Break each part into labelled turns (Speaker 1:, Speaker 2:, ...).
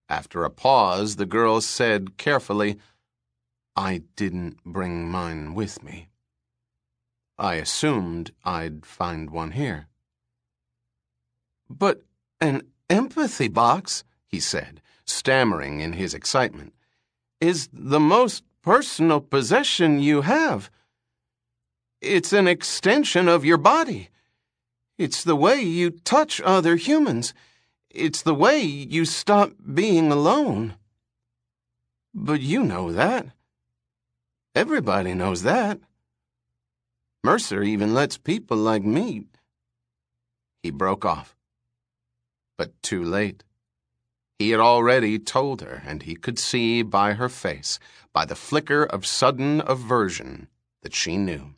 Speaker 1: After a pause, the girl said carefully, "I didn't bring mine with me. I assumed I'd find one here." "But an empathy box," he said, stammering in his excitement, "is the most personal possession you have. It's an extension of your body. It's the way you touch other humans. It's the way you stop being alone. But you know that. Everybody knows that. Mercer even lets people like me." He broke off. But too late. He had already told her, and he could see by her face, by the flicker of sudden aversion, that she knew.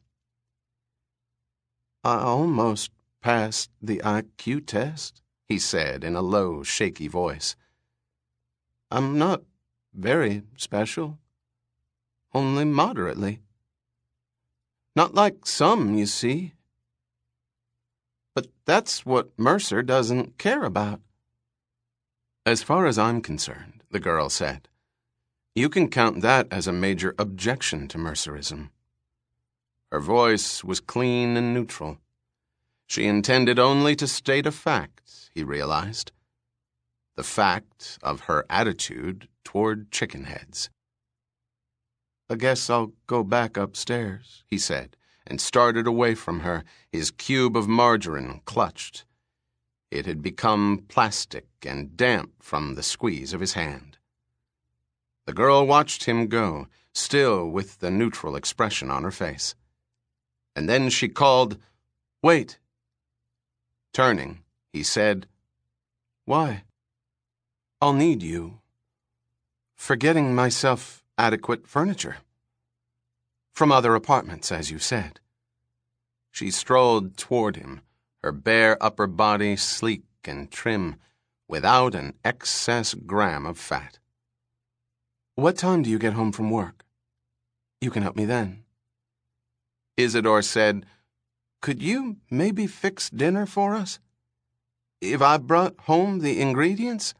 Speaker 1: "I almost passed the IQ test," he said in a low, shaky voice. "I'm not very special. Only moderately. Not like some, you see. But that's what Mercer doesn't care about." "As far as I'm concerned," the girl said, "you can count that as a major objection to Mercerism." Her voice was clean and neutral. She intended only to state a fact, he realized. The fact of her attitude toward chicken heads. "I guess I'll go back upstairs," he said, and started away from her, his cube of margarine clutched. It had become plastic and damp from the squeeze of his hand. The girl watched him go, still with the neutral expression on her face. And then she called, "Wait." Turning, he said, "Why?" "I'll need you. For getting myself adequate furniture. From other apartments, as you said." She strolled toward him, her bare upper body sleek and trim, without an excess gram of fat. "What time do you get home from work? You can help me then." Isidore said, "Could you maybe fix dinner for us? If I brought home the ingredients?"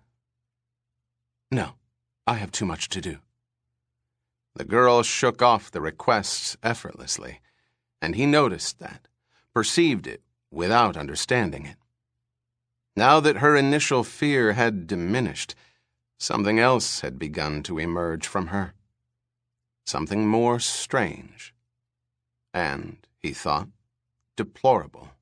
Speaker 1: "No, I have too much to do." The girl shook off the requests effortlessly, and he noticed that, perceived it without understanding it. Now that her initial fear had diminished, something else had begun to emerge from her. Something more strange. And, he thought, deplorable.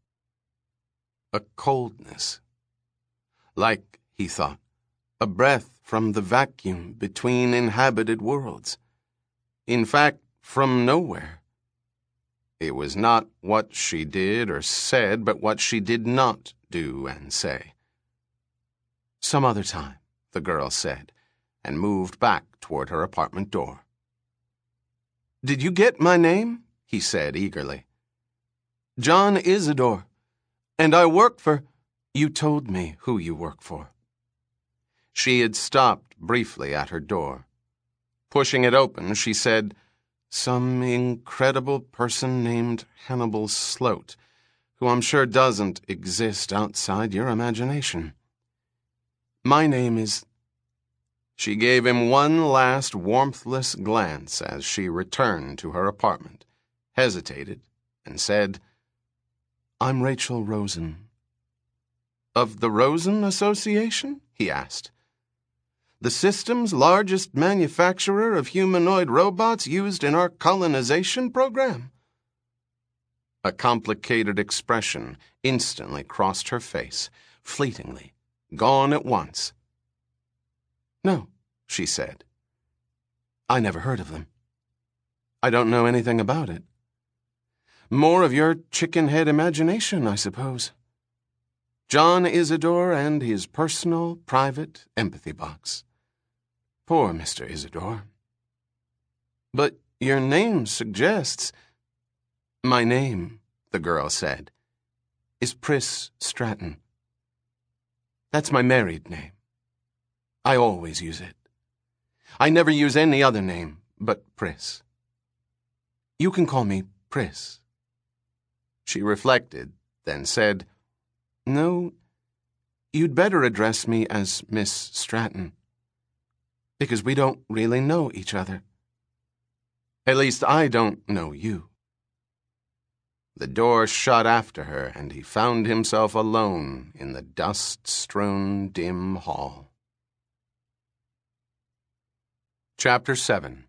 Speaker 1: A coldness. Like, he thought, a breath from the vacuum between inhabited worlds. In fact, from nowhere. It was not what she did or said, but what she did not do and say. "Some other time," the girl said, and moved back toward her apartment door. "Did you get my name?" he said eagerly. "John Isidore. And I work for—" "You told me who you work for." She had stopped briefly at her door. Pushing it open, she said, "Some incredible person named Hannibal Sloat, who I'm sure doesn't exist outside your imagination. My name is—" She gave him one last warmthless glance as she returned to her apartment, hesitated, and said, "I'm Rachel Rosen." "Of the Rosen Association?" he asked. "The system's largest manufacturer of humanoid robots used in our colonization program?" A complicated expression instantly crossed her face, fleetingly, gone at once. "No," she said. "I never heard of them. I don't know anything about it. More of your chicken-head imagination, I suppose. John Isidore and his personal, private empathy box. Poor Mr. Isidore. But your name suggests—" "My name," the girl said, "is Pris Stratton. That's my married name. I always use it. I never use any other name but Pris. You can call me Pris." She reflected, then said, "No, you'd better address me as Miss Stratton. because we don't really know each other. At least I don't know you." The door shut after her, and he found himself alone in the dust-strewn, dim hall. Chapter 7.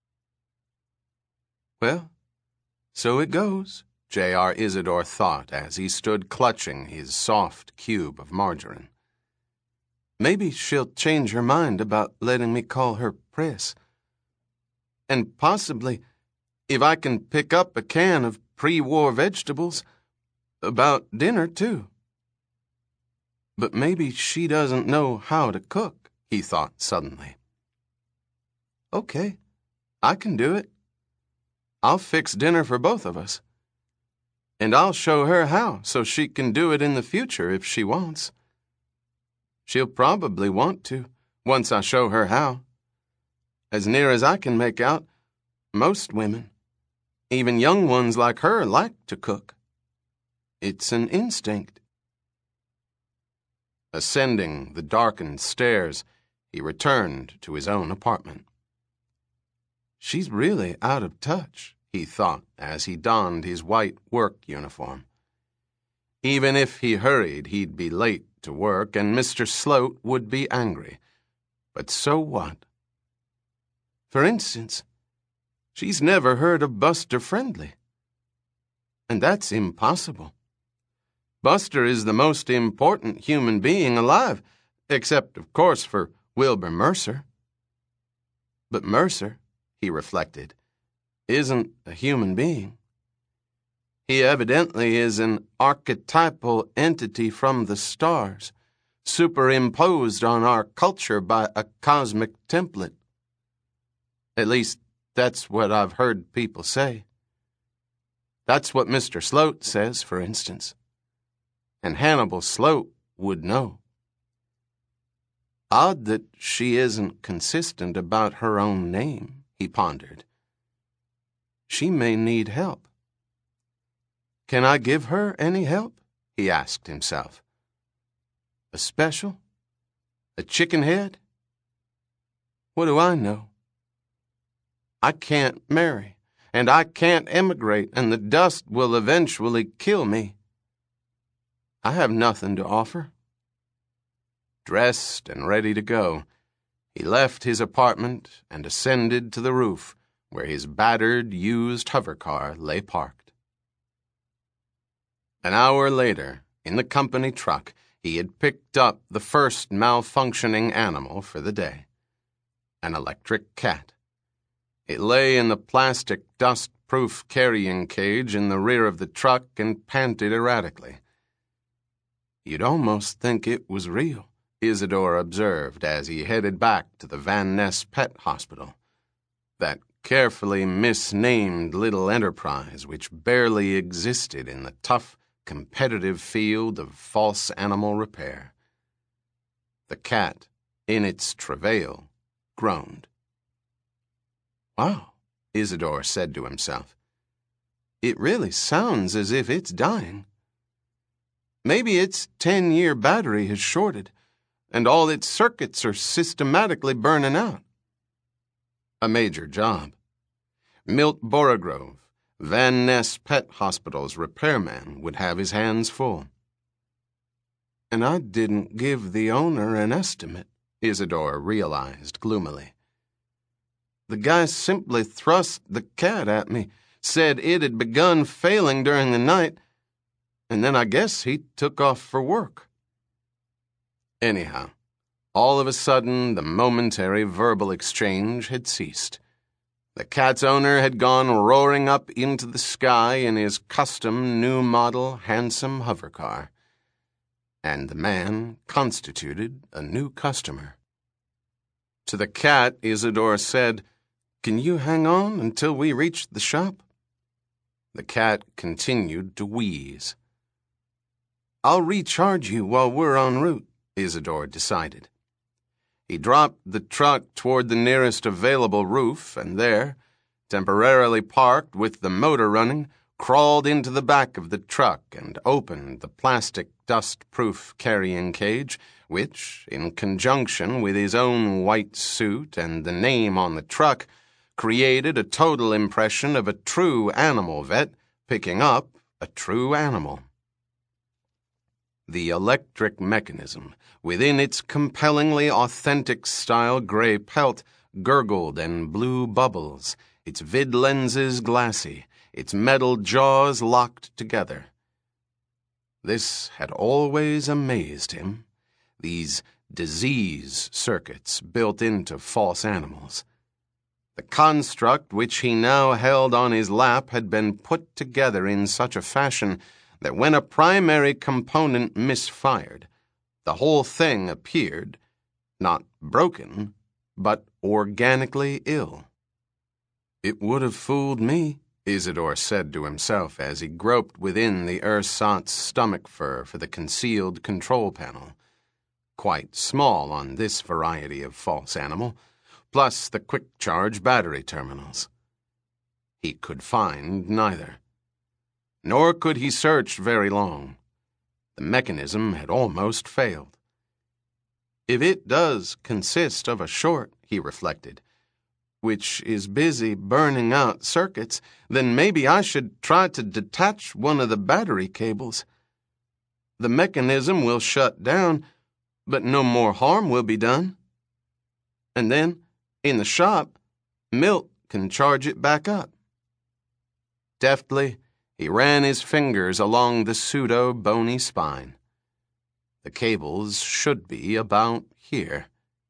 Speaker 1: "Well, so it goes," J.R. Isidore thought as he stood clutching his soft cube of margarine. "Maybe she'll change her mind about letting me call her Priss. And possibly, if I can pick up a can of pre-war vegetables, about dinner, too. But maybe she doesn't know how to cook," he thought suddenly. "Okay, I can do it. I'll fix dinner for both of us. And I'll show her how so she can do it in the future if she wants. She'll probably want to, once I show her how. As near as I can make out, most women, even young ones like her, like to cook. It's an instinct." Ascending the darkened stairs, he returned to his own apartment. "She's really out of touch," he thought as he donned his white work uniform. Even if he hurried, he'd be late to work, and Mr. Sloat would be angry. But so what? For instance, she's never heard of Buster Friendly. And that's impossible. Buster is the most important human being alive, except, of course, for Wilbur Mercer. But Mercer, he reflected, isn't a human being. He evidently is an archetypal entity from the stars, superimposed on our culture by a cosmic template. At least, that's what I've heard people say. That's what Mr. Sloat says, for instance. And Hannibal Sloat would know. Odd that she isn't consistent about her own name, he pondered. She may need help. Can I give her any help? He asked himself. A special? A chicken head? What do I know? I can't marry, and I can't emigrate, and the dust will eventually kill me. I have nothing to offer. Dressed and ready to go, he left his apartment and ascended to the roof where his battered, used hovercar lay parked. An hour later, in the company truck, he had picked up the first malfunctioning animal for the day, an electric cat. It lay in the plastic dust-proof carrying cage in the rear of the truck and panted erratically. You'd almost think it was real, Isidore observed as he headed back to the Van Ness Pet Hospital, that carefully misnamed little enterprise which barely existed in the tough, competitive field of false animal repair. The cat, in its travail, groaned. Wow, Isidore said to himself. It really sounds as if it's dying. Maybe its 10-year battery has shorted, and all its circuits are systematically burning out. A major job. Milt Borogrove, Van Ness Pet Hospital's repairman, would have his hands full. And I didn't give the owner an estimate, Isidore realized gloomily. The guy simply thrust the cat at me, said it had begun failing during the night, and then I guess he took off for work. Anyhow, all of a sudden the momentary verbal exchange had ceased. The cat's owner had gone roaring up into the sky in his custom new-model handsome hovercar, and the man constituted a new customer. To the cat, Isidore said, Can you hang on until we reach the shop? The cat continued to wheeze. I'll recharge you while we're en route, Isidore decided. He dropped the truck toward the nearest available roof and there, temporarily parked with the motor running, crawled into the back of the truck and opened the plastic dust-proof carrying cage, which, in conjunction with his own white suit and the name on the truck, created a total impression of a true animal vet picking up a true animal. The electric mechanism, within its compellingly authentic style gray pelt, gurgled and blew bubbles, its vid lenses glassy, its metal jaws locked together. This had always amazed him, these disease circuits built into false animals. The construct which he now held on his lap had been put together in such a fashion that when a primary component misfired, the whole thing appeared, not broken, but organically ill. "It would have fooled me," Isidore said to himself as he groped within the ersatz stomach fur for the concealed control panel, quite small on this variety of false animal, plus the quick-charge battery terminals. He could find neither. Nor could he search very long. The mechanism had almost failed. If it does consist of a short, he reflected, which is busy burning out circuits, then maybe I should try to detach one of the battery cables. The mechanism will shut down, but no more harm will be done. And then, in the shop, Milt can charge it back up. Deftly, he ran his fingers along the pseudo-bony spine. The cables should be about here.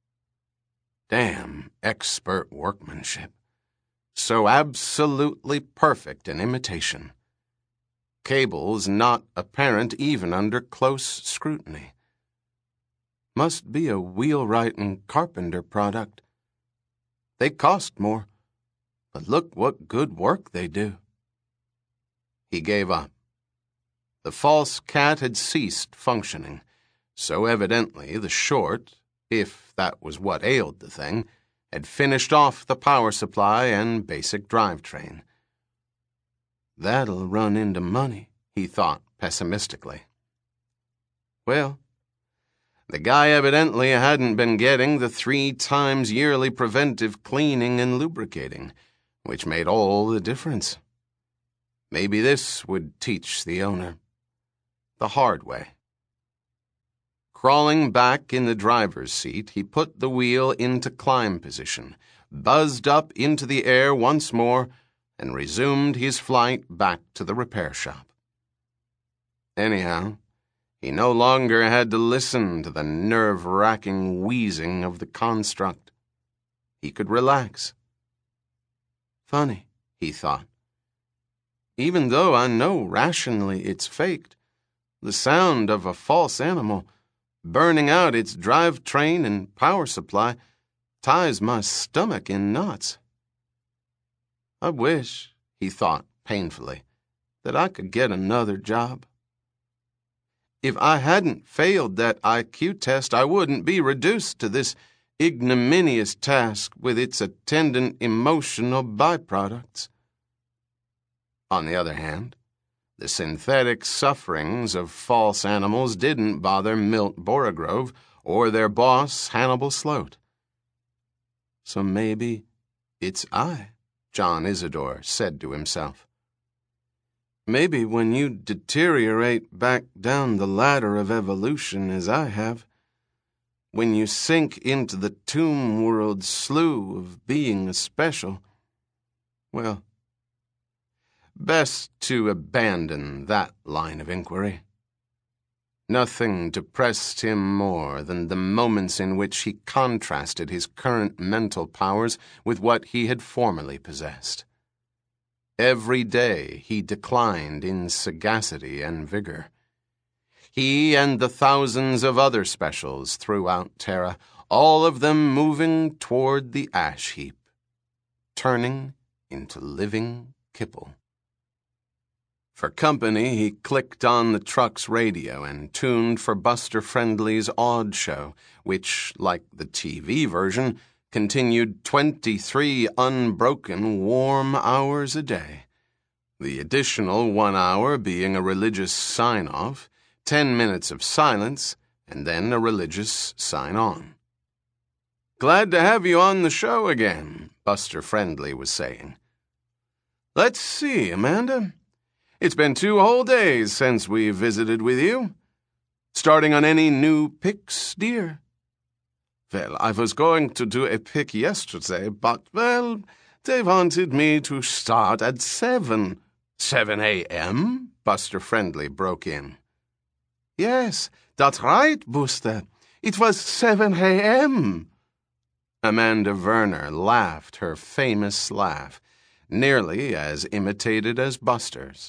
Speaker 1: Damn expert workmanship. So absolutely perfect an imitation. Cables not apparent even under close scrutiny. Must be a wheelwright and carpenter product. They cost more, but look what good work they do. He gave up. The false cat had ceased functioning, so evidently the short, if that was what ailed the thing, had finished off the power supply and basic drivetrain. That'll run into money, he thought pessimistically. Well, the guy evidently hadn't been getting the 3 times yearly preventive cleaning and lubricating, which made all the difference. Maybe this would teach the owner. The hard way. Crawling back in the driver's seat, he put the wheel into climb position, buzzed up into the air once more, and resumed his flight back to the repair shop. Anyhow, he no longer had to listen to the nerve-wracking wheezing of the construct. He could relax. Funny, he thought. Even though I know rationally it's faked, the sound of a false animal burning out its drivetrain and power supply ties my stomach in knots. I wish, he thought painfully, that I could get another job. If I hadn't failed that IQ test, I wouldn't be reduced to this ignominious task with its attendant emotional byproducts. On the other hand, the synthetic sufferings of false animals didn't bother Milt Borogrove or their boss, Hannibal Sloat. So maybe it's I, John Isidore said to himself. Maybe when you deteriorate back down the ladder of evolution as I have, when you sink into the tomb world slough of being a special, well, best to abandon that line of inquiry. Nothing depressed him more than the moments in which he contrasted his current mental powers with what he had formerly possessed. Every day he declined in sagacity and vigor. He and the thousands of other specials throughout Terra, all of them moving toward the ash heap, turning into living kipple. For company, he clicked on the truck's radio and tuned for Buster Friendly's Odd Show, which, like the TV version, continued 23 unbroken warm hours a day. The additional 1 hour being a religious sign-off, 10 minutes of silence, and then a religious sign-on. "Glad to have you on the show again," Buster Friendly was saying. "Let's see, Amanda. It's been 2 whole days since we visited with you. Starting on any new picks, dear?" "Well, I was going to do a pick yesterday, but, well, they wanted me to start at 7. 7 a.m.? Buster Friendly broke in. "Yes, that's right, Buster. It was 7 a.m. Amanda Werner laughed her famous laugh, nearly as imitated as Buster's.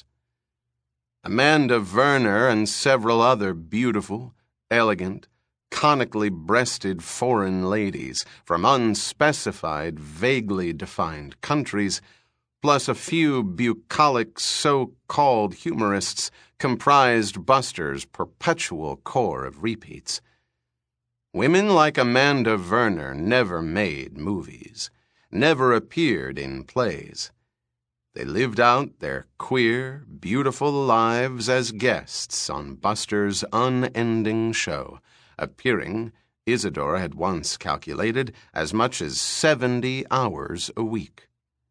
Speaker 1: Amanda Werner and several other beautiful, elegant, conically breasted foreign ladies from unspecified, vaguely defined countries, plus a few bucolic so-called humorists, comprised Buster's perpetual core of repeats. Women like Amanda Werner never made movies, never appeared in plays. They lived out their queer, beautiful lives as guests on Buster's unending show, appearing, Isadora had once calculated, as much as 70 hours a week.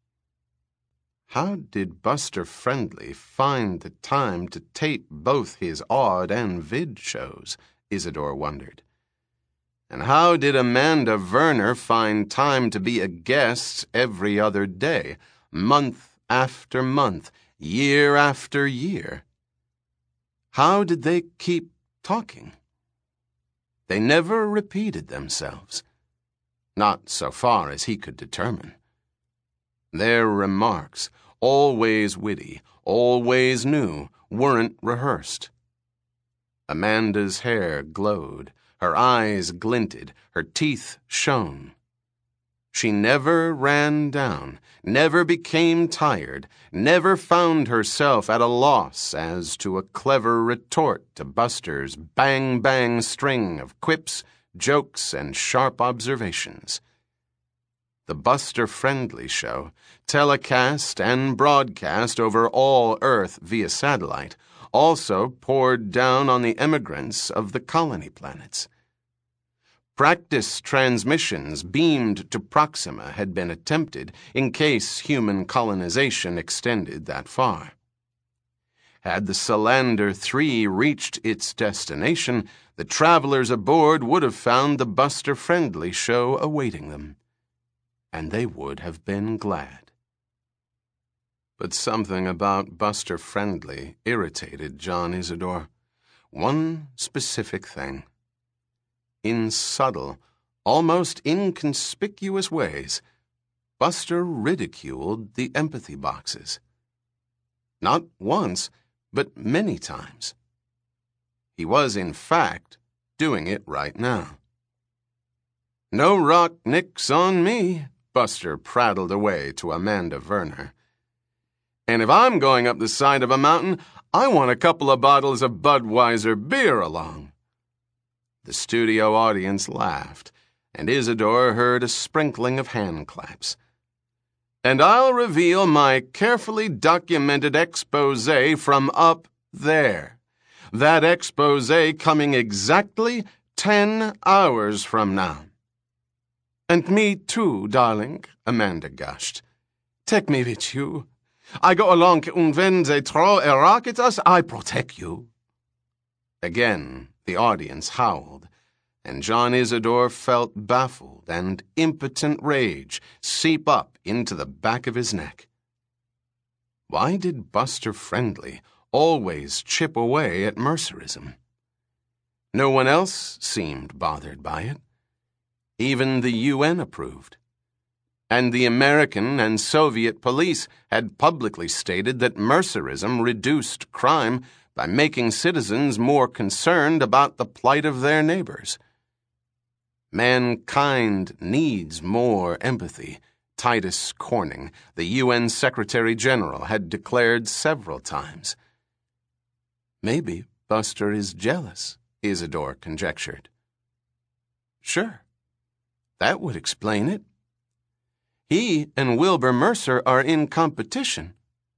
Speaker 1: How did Buster Friendly find the time to tape both his odd and vid shows? Isadora wondered. And how did Amanda Werner find time to be a guest every other day, month after month, year after year? How did they keep talking? They never repeated themselves, not so far as he could determine. Their remarks, always witty, always new, weren't rehearsed. Amanda's hair glowed, her eyes glinted, her teeth shone. She never ran down, never became tired, never found herself at a loss as to a clever retort to Buster's bang-bang string of quips, jokes, and sharp observations. The Buster Friendly Show, telecast and broadcast over all Earth via satellite, also poured down on the emigrants of the colony planets. Practice transmissions beamed to Proxima had been attempted in case human colonization extended that far. Had the Salander 3 reached its destination, the travelers aboard would have found the Buster Friendly Show awaiting them, and they would have been glad. But something about Buster Friendly irritated John Isidore. One specific thing. In subtle, almost inconspicuous ways, Buster ridiculed the empathy boxes. Not once, but many times. He was, in fact, doing it right now. "No rock nicks on me," Buster prattled away to Amanda Werner. "And if I'm going up the side of a mountain, I want a couple of bottles of Budweiser beer along." The studio audience laughed, and Isadora heard a sprinkling of hand claps. "And I'll reveal my carefully documented expose from up there. That expose coming exactly 10 hours from now." "And me too, darling," Amanda gushed. "Take me with you. I go along, and when they throw a rock at us, I protect you." Again, the audience howled, and John Isidore felt baffled and impotent rage seep up into the back of his neck. Why did Buster Friendly always chip away at Mercerism? No one else seemed bothered by it. Even the UN approved. And the American and Soviet police had publicly stated that Mercerism reduced crime by making citizens more concerned about the plight of their neighbors. Mankind needs more empathy, Titus Corning, the UN Secretary General, had declared several times. Maybe Buster is jealous, Isadora conjectured. Sure, that would explain it. He and Wilbur Mercer are in competition.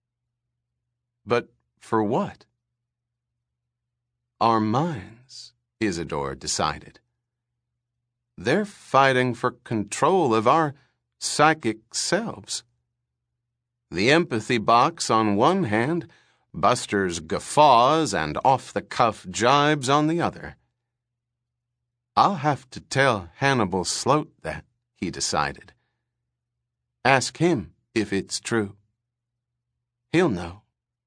Speaker 1: But for what? Our minds, Isidore decided. They're fighting for control of our psychic selves. The empathy box on one hand, Buster's guffaws and off-the-cuff jibes on the other. I'll have to tell Hannibal Sloat that, he decided. Ask him if it's true. He'll know.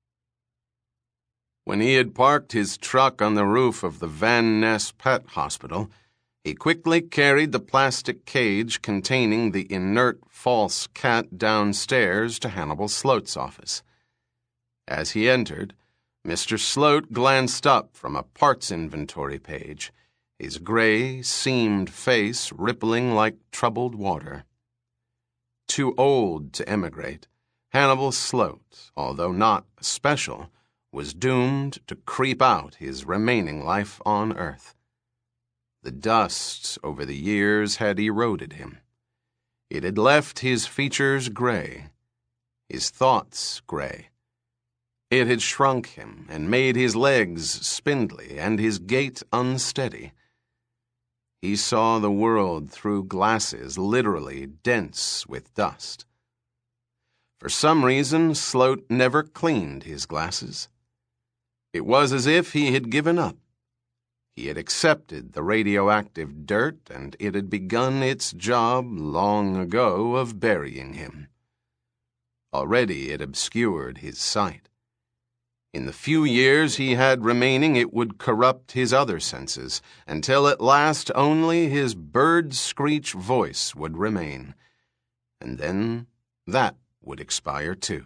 Speaker 1: When he had parked his truck on the roof of the Van Ness Pet Hospital, he quickly carried the plastic cage containing the inert false cat downstairs to Hannibal Sloat's office. As he entered, Mr. Sloat glanced up from a parts inventory page, his gray, seamed face rippling like troubled water. Too old to emigrate, Hannibal Sloat, although not special, was doomed to creep out his remaining life on Earth. The dust over the years had eroded him. It had left his features gray, his thoughts gray. It had shrunk him and made his legs spindly and his gait unsteady. He saw the world through glasses literally dense with dust. For some reason, Sloat never cleaned his glasses. It was as if he had given up. He had accepted the radioactive dirt, and it had begun its job long ago of burying him. Already it obscured his sight. In the few years he had remaining, it would corrupt his other senses, until at last only his bird-screech voice would remain. And then that would expire too.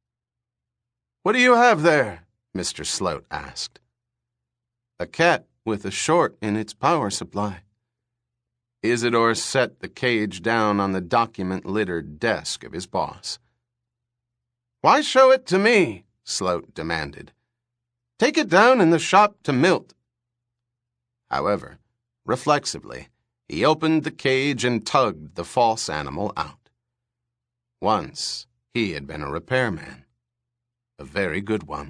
Speaker 1: "What do you have there?" Mr. Sloat asked. "A cat with a short in its power supply." Isidore set the cage down on the document-littered desk of his boss. "Why show it to me?" Sloat demanded. "Take it down in the shop to Milt." However, reflexively, he opened the cage and tugged the false animal out. Once, he had been a repairman. A very good one.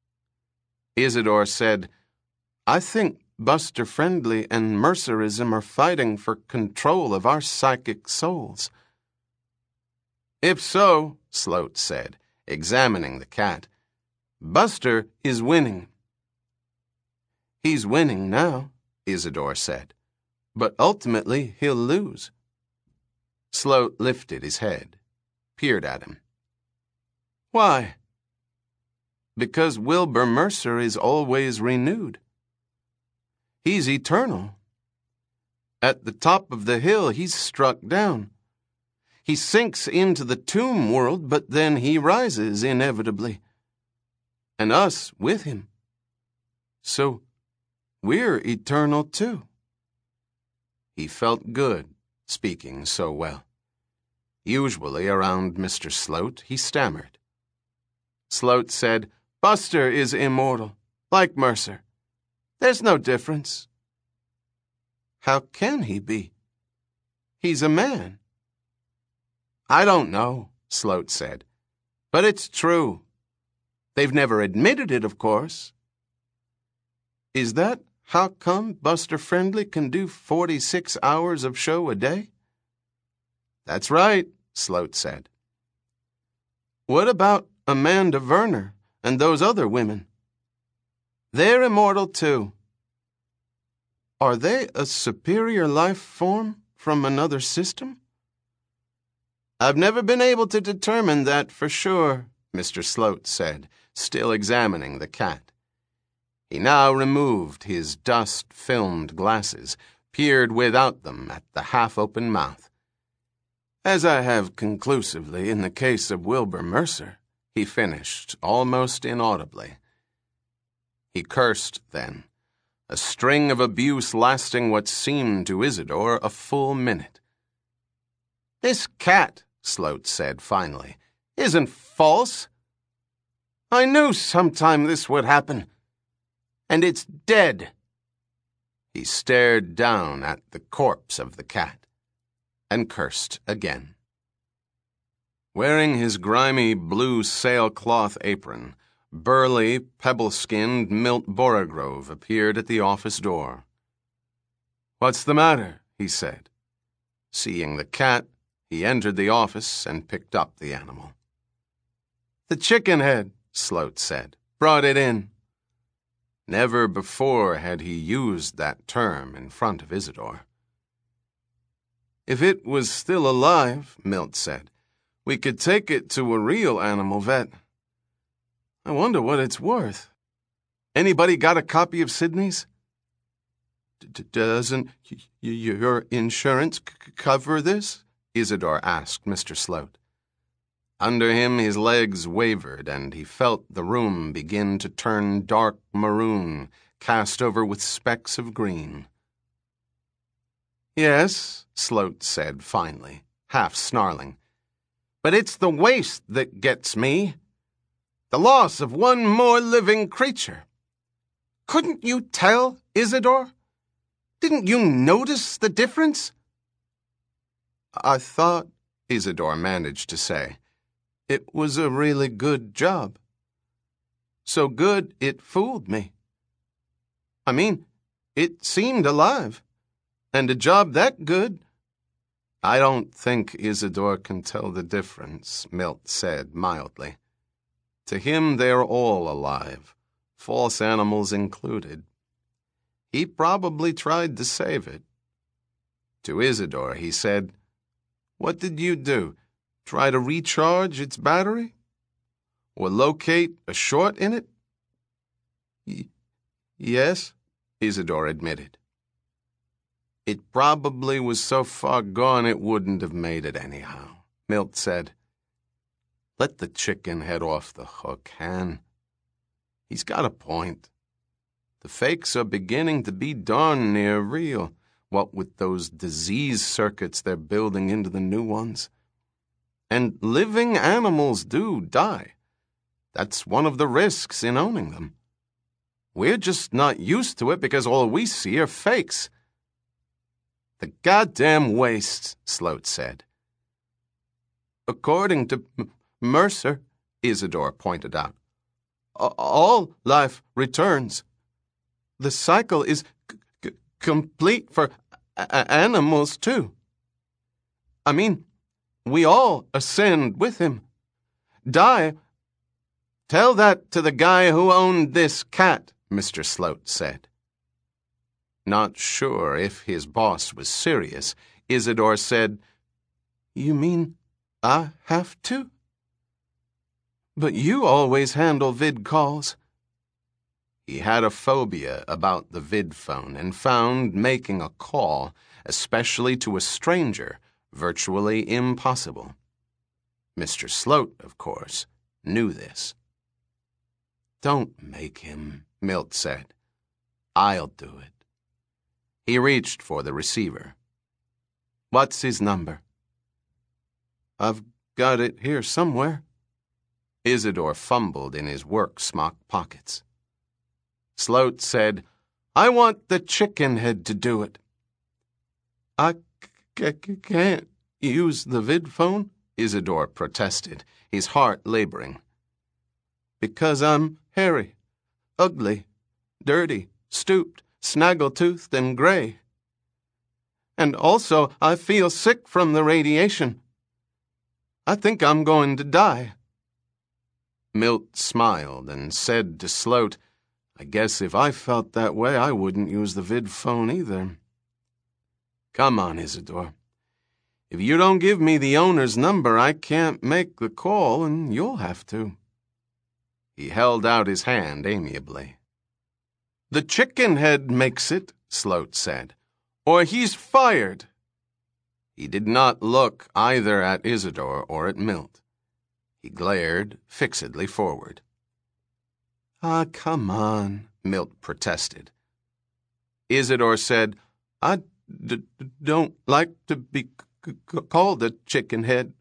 Speaker 1: Isidore said, "I think Buster Friendly and Mercerism are fighting for control of our psychic souls." "If so," Sloat said, examining the cat, "Buster is winning." "He's winning now," Isidore said, "but ultimately he'll lose." Sloat lifted his head, peered at him. "Why?" "Because Wilbur Mercer is always renewed. He's eternal. At the top of the hill, he's struck down. He sinks into the tomb world, but then he rises inevitably. And us with him. So we're eternal too." He felt good speaking so well. Usually around Mr. Sloat, he stammered. Sloat said, "Buster is immortal, like Mercer. There's no difference." "How can he be? He's a man." "I don't know," Sloat said, "but it's true. They've never admitted it, of course." "Is that how come Buster Friendly can do 46 hours of show a day?" "That's right," Sloat said. "What about Amanda Werner and those other women?" "They're immortal too." "Are they a superior life form from another system?" "I've never been able to determine that for sure," Mr. Sloat said, still examining the cat. He now removed his dust-filmed glasses, peered without them at the half-open mouth. "As I have conclusively in the case of Wilbur Mercer," he finished, almost inaudibly. He cursed then, a string of abuse lasting what seemed to Isidore a full minute. "This cat," Sloat said finally, "isn't false. I knew sometime this would happen. And it's dead." He stared down at the corpse of the cat and cursed again. Wearing his grimy blue sailcloth apron, burly, pebble-skinned Milt Borogrove appeared at the office door. "What's the matter?" he said. Seeing the cat, he entered the office and picked up the animal. "The chicken head," Sloat said. "Brought it in." Never before had he used that term in front of Isidore. "If it was still alive," Milt said, "we could take it to a real animal vet. I wonder what it's worth. Anybody got a copy of Sidney's?" "Doesn't your insurance cover this?" Isidore asked Mr. Sloat. Under him his legs wavered, and he felt the room begin to turn dark maroon, cast over with specks of green. "Yes," Sloat said finally, half snarling. "But it's the waste that gets me. The loss of one more living creature. Couldn't you tell, Isidore? Didn't you notice the difference?" "I thought," Isidore managed to say, "it was a really good job. So good it fooled me. I mean, it seemed alive. And a job that good—" "I don't think Isidore can tell the difference," Milt said mildly. "To him they're all alive, false animals included. He probably tried to save it." To Isidore he said, "What did you do? Try to recharge its battery? Or locate a short in it?" "Yes," Isidore admitted. "It probably was so far gone it wouldn't have made it anyhow," Milt said. "Let the chicken head off the hook, Han. He's got a point. The fakes are beginning to be darn near real, what with those disease circuits they're building into the new ones. And living animals do die. That's one of the risks in owning them. We're just not used to it because all we see are fakes." "The goddamn waste," Sloat said. "According to Mercer," Isidore pointed out, "all life returns. The cycle is complete for animals, too. I mean, we all ascend with him. Die. Tell that to the guy who owned this cat," Mr. Sloat said. Not sure if his boss was serious, Isidore said, "You mean I have to? But you always handle vid calls." He had a phobia about the vid phone and found making a call, especially to a stranger, virtually impossible. Mr. Sloat, of course, knew this. "Don't make him," Milt said. "I'll do it." He reached for the receiver. "What's his number?" "I've got it here somewhere." Isidore fumbled in his work smock pockets. Sloat said, "I want the chicken head to do it." "I can't use the vid phone," Isidore protested, his heart laboring. "Because I'm hairy, ugly, dirty, stooped, snaggle-toothed, and gray. And also I feel sick from the radiation. I think I'm going to die." Milt smiled and said to Sloat, "I guess if I felt that way, I wouldn't use the vid phone either." "Come on, Isidore. If you don't give me the owner's number, I can't make the call, and you'll have to." He held out his hand amiably. "The chicken head makes it," Sloat said, "or he's fired." He did not look either at Isidore or at Milt. He glared fixedly forward. "Ah, come on," Milt protested. Isidore said, "I don't like to be called a chicken head.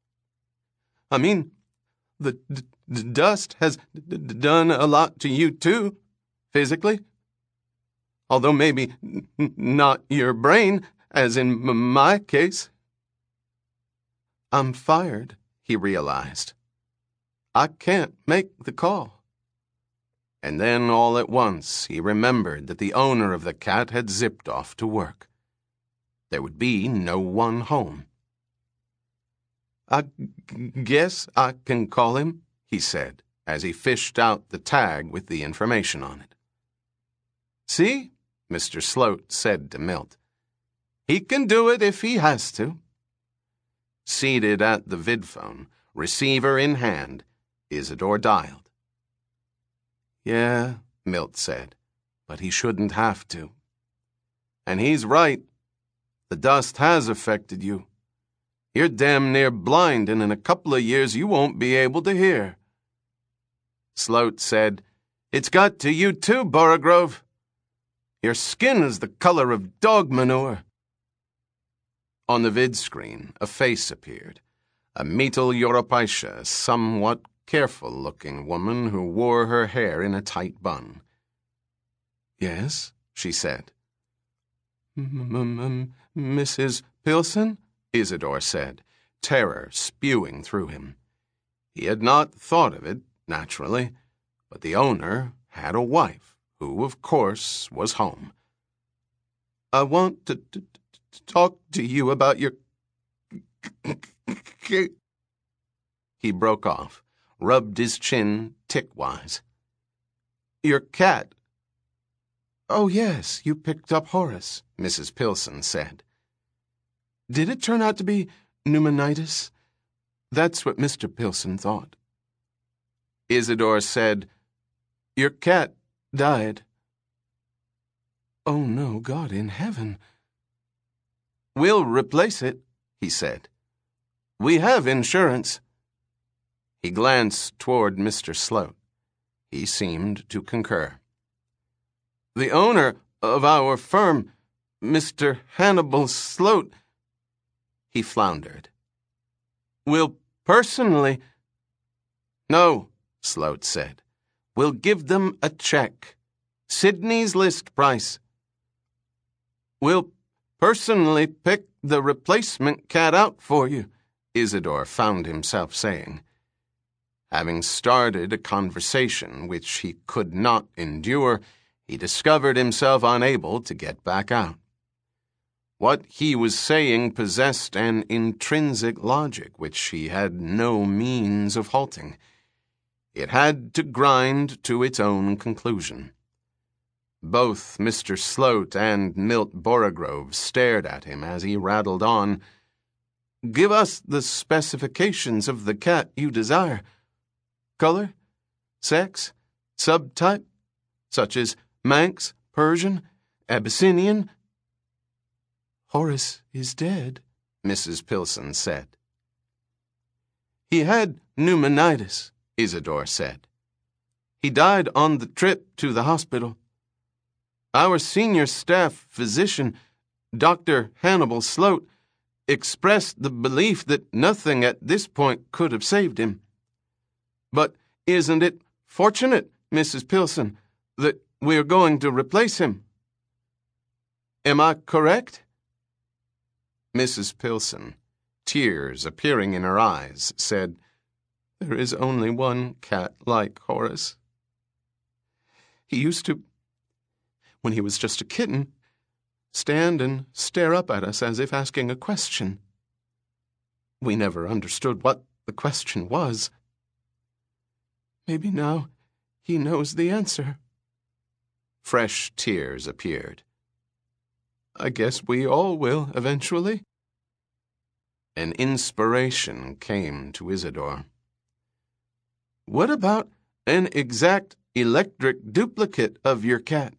Speaker 1: I mean, the dust has done a lot to you too, physically. Although maybe not your brain, as in my case." "I'm fired," he realized. "I can't make the call." And then all at once he remembered that the owner of the cat had zipped off to work. There would be no one home. "I guess I can call him," he said, as he fished out the tag with the information on it. "See?" Mr. Sloat said to Milt. "He can do it if he has to." Seated at the vidphone, receiver in hand, Isidore dialed. "Yeah," Milt said, "but he shouldn't have to. And he's right. The dust has affected you. You're damn near blind, and in a couple of years you won't be able to hear." Sloat said, "It's got to you too, Borogrove. Your skin is the color of dog manure." On the vid screen, a face appeared. A Metal Europaisha, somewhat careful-looking woman who wore her hair in a tight bun. "Yes," she said. "Mrs. Pilson?" Isidore said, terror spewing through him. He had not thought of it, naturally, but the owner had a wife, who, of course, was home. "I want to talk to you about your..." He broke off, rubbed his chin tick-wise. "Your cat." "Oh, yes, you picked up Horace," Mrs. Pilson said. "Did it turn out to be pneumonitis? That's what Mr. Pilson thought." Isidore said, "Your cat died." "Oh, no, God in heaven." "We'll replace it," he said. "We have insurance." He glanced toward Mr. Sloat. He seemed to concur. "The owner of our firm, Mr. Hannibal Sloat," he floundered, "will personally..." "No," Sloat said. "We'll give them a check. Sydney's list price. We'll personally pick the replacement cat out for you," Isidore found himself saying. Having started a conversation which he could not endure, he discovered himself unable to get back out. What he was saying possessed an intrinsic logic which he had no means of halting. It had to grind to its own conclusion. Both Mr. Sloat and Milt Borogrove stared at him as he rattled on. "Give us the specifications of the cat you desire. Color, sex, subtype, such as Manx, Persian, Abyssinian." "Horace is dead," Mrs. Pilson said. "He had pneumonitis," Isidore said. "He died on the trip to the hospital. Our senior staff physician, Dr. Hannibal Sloat, expressed the belief that nothing at this point could have saved him. But isn't it fortunate, Mrs. Pilson, that we're going to replace him? Am I correct?" Mrs. Pilson, tears appearing in her eyes, said, "There is only one cat like Horace. He used to, when he was just a kitten, stand and stare up at us as if asking a question. We never understood what the question was. Maybe now he knows the answer." Fresh tears appeared. "I guess we all will eventually." An inspiration came to Isidore. "What about an exact electric duplicate of your cat?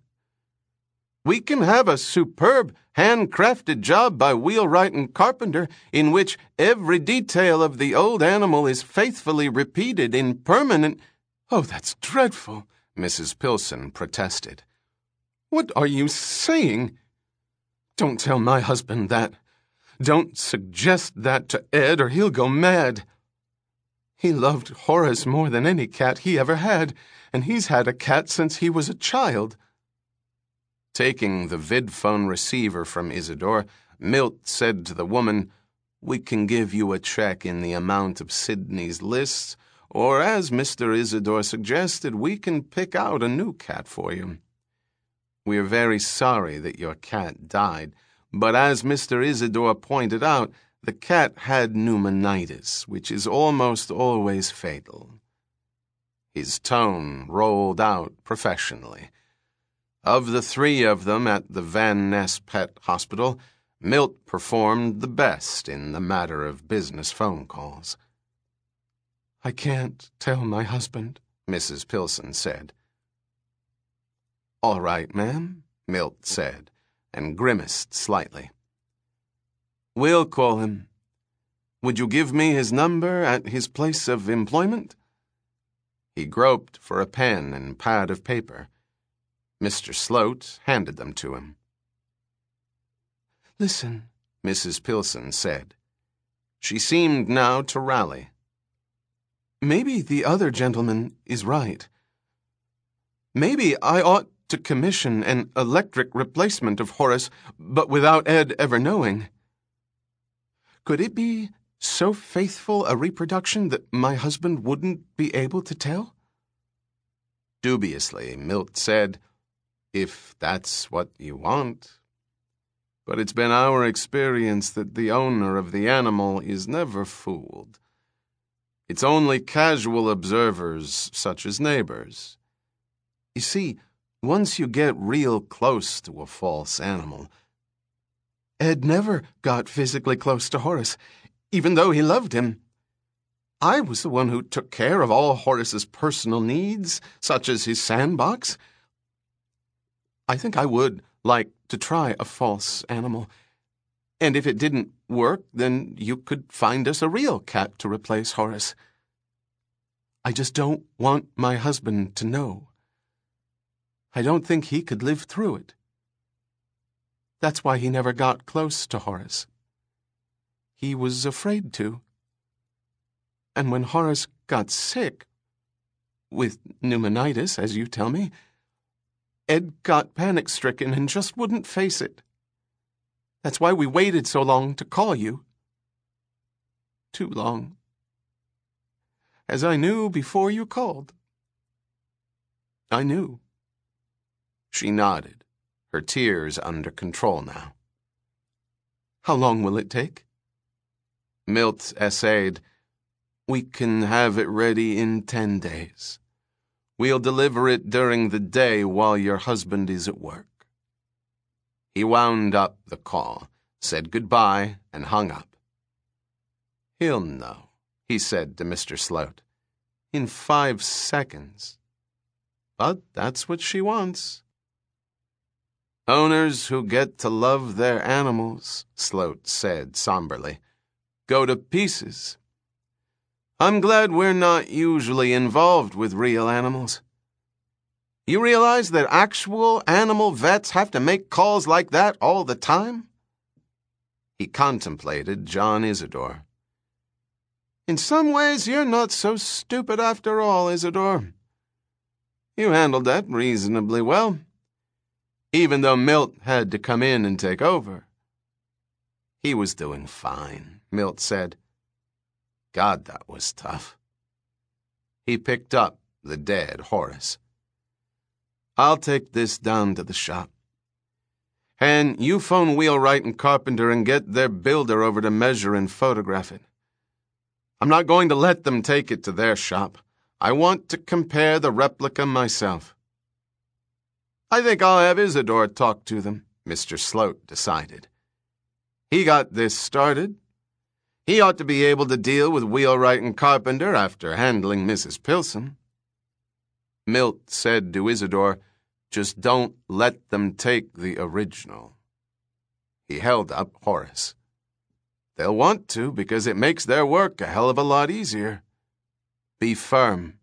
Speaker 1: We can have a superb handcrafted job by wheelwright and carpenter in which every detail of the old animal is faithfully repeated in permanent..." "Oh, that's dreadful," Mrs. Pilson protested. "What are you saying? Don't tell my husband that. Don't suggest that to Ed or he'll go mad. He loved Horace more than any cat he ever had, and he's had a cat since he was a child." Taking the vidphone receiver from Isidore, Milt said to the woman, "We can give you a check in the amount of Sydney's list, or as Mr. Isidore suggested, we can pick out a new cat for you. We are very sorry that your cat died, but as Mr. Isidore pointed out, the cat had pneumonitis, which is almost always fatal. His tone rolled out professionally. Of the three of them at the Van Ness Pet Hospital, Milt performed the best in the matter of business phone calls. "I can't tell my husband," Mrs. Pilson said. "All right, ma'am," Milt said, and grimaced slightly. "We'll call him. Would you give me his number at his place of employment?" He groped for a pen and pad of paper. Mr. Sloat handed them to him. "Listen," Mrs. Pilson said. She seemed now to rally. "Maybe the other gentleman is right. Maybe I ought to commission an electric replacement of Horace, but without Ed ever knowing. Could it be so faithful a reproduction that my husband wouldn't be able to tell?" Dubiously, Milt said, "If that's what you want. But it's been our experience that the owner of the animal is never fooled. It's only casual observers, such as neighbors. You see, once you get real close to a false animal—" "Ed never got physically close to Horace, even though he loved him. I was the one who took care of all Horace's personal needs, such as his sandbox. I think I would like to try a false animal. And if it didn't work, then you could find us a real cat to replace Horace. I just don't want my husband to know. I don't think he could live through it. That's why he never got close to Horace. He was afraid to. And when Horace got sick, with pneumonitis, as you tell me, Ed got panic-stricken and just wouldn't face it. That's why we waited so long to call you. Too long. As I knew before you called. I knew." She nodded, her tears under control now. "How long will it take?" Milt essayed, "We can have it ready in 10 days. We'll deliver it during the day while your husband is at work." He wound up the call, said goodbye, and hung up. "He'll know," he said to Mr. Sloat, "in 5 seconds. But that's what she wants." "Owners who get to love their animals," Sloat said somberly, "go to pieces. I'm glad we're not usually involved with real animals. You realize that actual animal vets have to make calls like that all the time?" He contemplated John Isidore. "In some ways, you're not so stupid after all, Isidore. You handled that reasonably well, even though Milt had to come in and take over." "He was doing fine," Milt said. "God, that was tough." He picked up the dead Horace. "I'll take this down to the shop. And you phone Wheelwright and Carpenter and get their builder over to measure and photograph it. I'm not going to let them take it to their shop. I want to compare the replica myself." "I think I'll have Isidore talk to them," Mr. Sloat decided. "He got this started. He ought to be able to deal with Wheelwright and Carpenter after handling Mrs. Pilson." Milt said to Isidore, "Just don't let them take the original." He held up Horace. "They'll want to because it makes their work a hell of a lot easier. Be firm."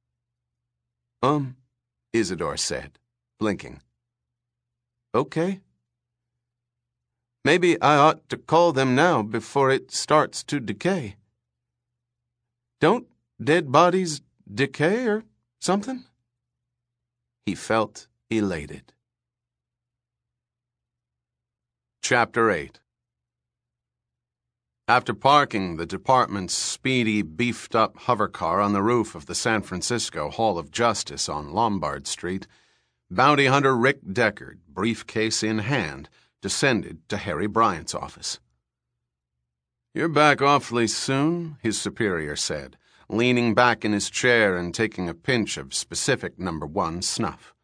Speaker 1: Isidore said, blinking. "Okay. Maybe I ought to call them now before it starts to decay. Don't dead bodies decay or something?" He felt elated. Chapter 8 After parking the department's speedy, beefed-up hovercar on the roof of the San Francisco Hall of Justice on Lombard Street, bounty hunter Rick Deckard, briefcase in hand, descended to Harry Bryant's office. "You're back awfully soon," his superior said, leaning back in his chair and taking a pinch of specific number 1 snuff.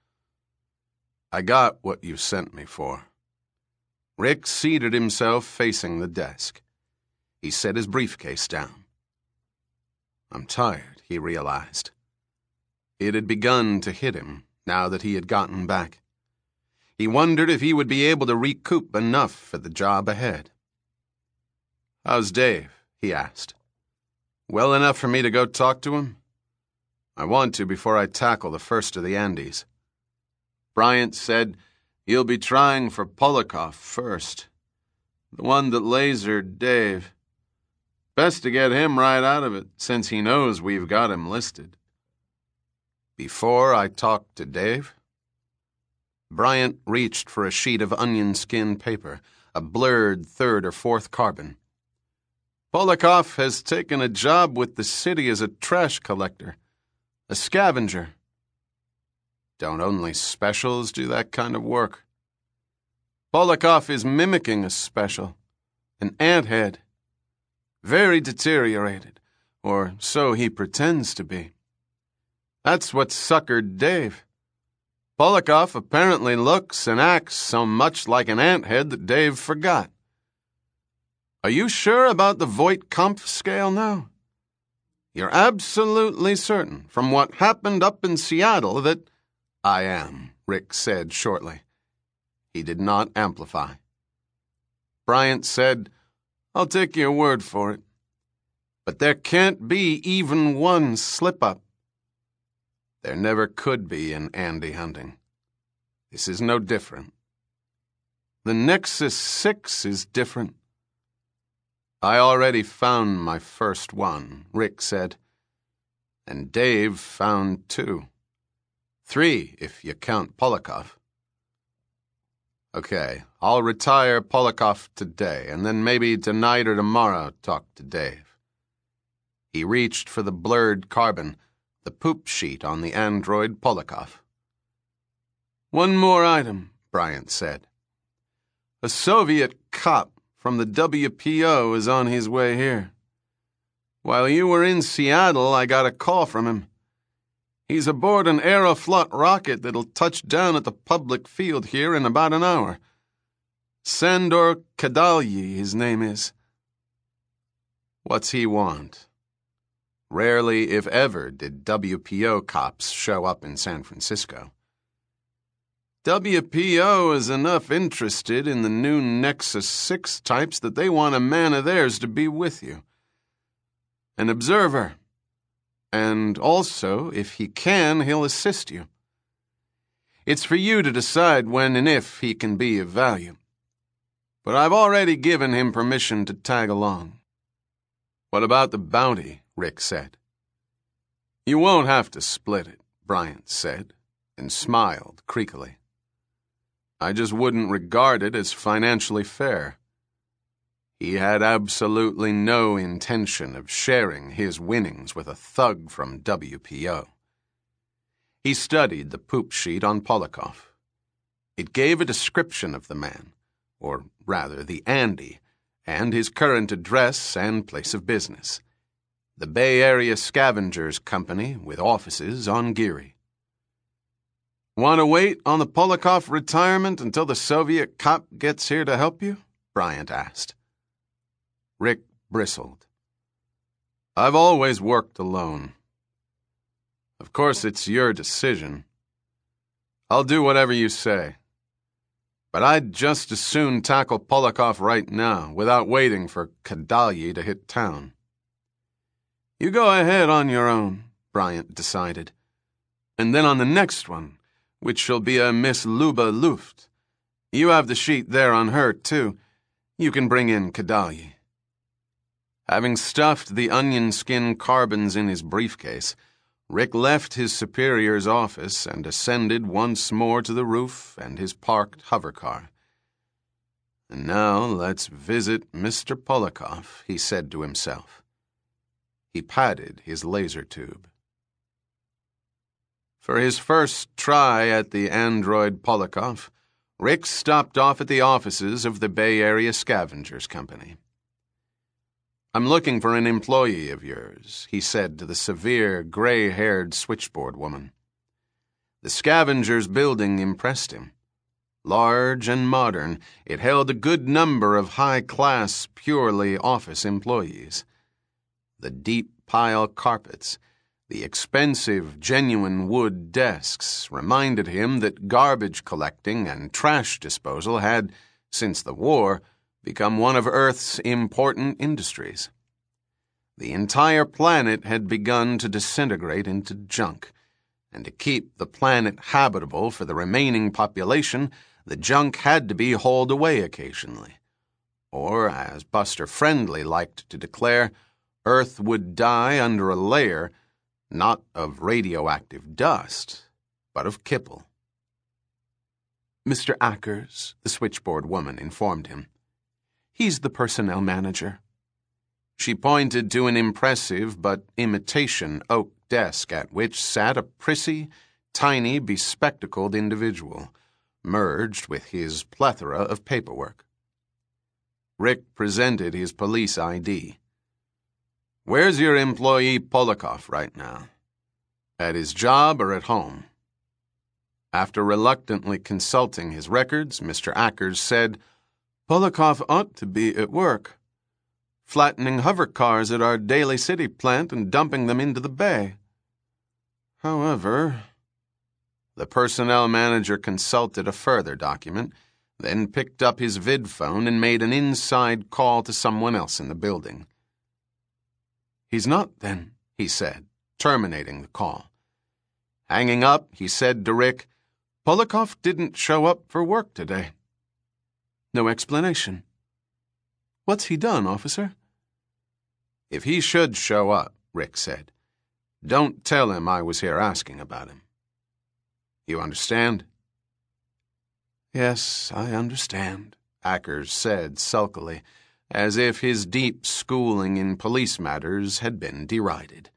Speaker 1: "I got what you sent me for." Rick seated himself facing the desk. He set his briefcase down. I'm tired, he realized. It had begun to hit him now that he had gotten back. He wondered if he would be able to recoup enough for the job ahead. "How's Dave?" he asked. "Well enough for me to go talk to him?" "I want to before I tackle the first of the Andes." Bryant said, "You'll be trying for Polikoff first. The one that lasered Dave. Best to get him right out of it, since he knows we've got him listed." "Before I talk to Dave?" Bryant reached for a sheet of onion skin paper, a blurred 3rd or 4th carbon. "Polikoff has taken a job with the city as a trash collector, a scavenger." "Don't only specials do that kind of work?" "Polikoff is mimicking a special, an anthead. Very deteriorated, or so he pretends to be. That's what suckered Dave. Polikoff apparently looks and acts so much like an anthead that Dave forgot. Are you sure about the Voigt-Kampff scale now? You're absolutely certain, from what happened up in Seattle, that—" "I am," Rick said shortly. He did not amplify. Bryant said, "I'll take your word for it. But there can't be even one slip-up." "There never could be in Andy hunting. This is no different." "The Nexus 6 is different." "I already found my first one," Rick said. "And Dave found 2. 3, if you count Polikoff." "Okay, I'll retire Polikoff today, and then maybe tonight or tomorrow talk to Dave." He reached for the blurred carbon, the poop sheet on the android Polikoff. "One more item," Bryant said. "A Soviet cop from the WPO is on his way here. While you were in Seattle, I got a call from him. He's aboard an Aeroflot rocket that'll touch down at the public field here in about an hour. Sandor Kadalyi, his name is." "What's he want?" Rarely, if ever, did WPO cops show up in San Francisco. "WPO is enough interested in the new Nexus 6 types that they want a man of theirs to be with you. An observer. And also, if he can, he'll assist you. It's for you to decide when and if he can be of value. But I've already given him permission to tag along." "What about the bounty?" Rick said. "You won't have to split it," Bryant said, and smiled creakily. "I just wouldn't regard it as financially fair." He had absolutely no intention of sharing his winnings with a thug from WPO. He studied the poop sheet on Polikoff. It gave a description of the man, or rather the Andy, and his current address and place of business. The Bay Area Scavengers Company with offices on Geary. "Want to wait on the Polikoff retirement until the Soviet cop gets here to help you?" Bryant asked. Rick bristled. "I've always worked alone. Of course, it's your decision. I'll do whatever you say. But I'd just as soon tackle Polikoff right now, without waiting for Kadalyi to hit town." "You go ahead on your own," Bryant decided. "And then on the next one, which shall be a Miss Luba Luft. You have the sheet there on her, too. You can bring in Kadalyi." Having stuffed the onion skin carbons in his briefcase, Rick left his superior's office and ascended once more to the roof and his parked hovercar. And now let's visit Mr. Polikoff, he said to himself. He patted his laser tube. For his first try at the android Polikoff, Rick stopped off at the offices of the Bay Area Scavengers Company. "I'm looking for an employee of yours," he said to the severe, gray-haired switchboard woman. The Scavengers building impressed him. Large and modern, it held a good number of high-class, purely office employees. The deep pile carpets, the expensive, genuine wood desks reminded him that garbage collecting and trash disposal had, since the war, become one of Earth's important industries. The entire planet had begun to disintegrate into junk, and to keep the planet habitable for the remaining population, the junk had to be hauled away occasionally. Or, as Buster Friendly liked to declare, Earth would die under a layer not of radioactive dust, but of kipple. "Mr. Ackers," the switchboard woman informed him. "He's the personnel manager." She pointed to an impressive but imitation oak desk at which sat a prissy, tiny, bespectacled individual, merged with his plethora of paperwork. Rick presented his police ID. "Where's your employee Polikoff right now? At his job or at home?" After reluctantly consulting his records, Mr. Ackers said, "Polikoff ought to be at work, flattening hover cars at our Daly City plant and dumping them into the bay. However," the personnel manager consulted a further document, then picked up his vidphone and made an inside call to someone else in the building. "He's not, then," he said, terminating the call. Hanging up, he said to Rick, "Polikoff didn't show up for work today." "No explanation." "What's he done, officer?" "If he should show up," Rick said, "don't tell him I was here asking about him. You understand?" "Yes, I understand," Ackers said sulkily, as if his deep schooling in police matters had been derided.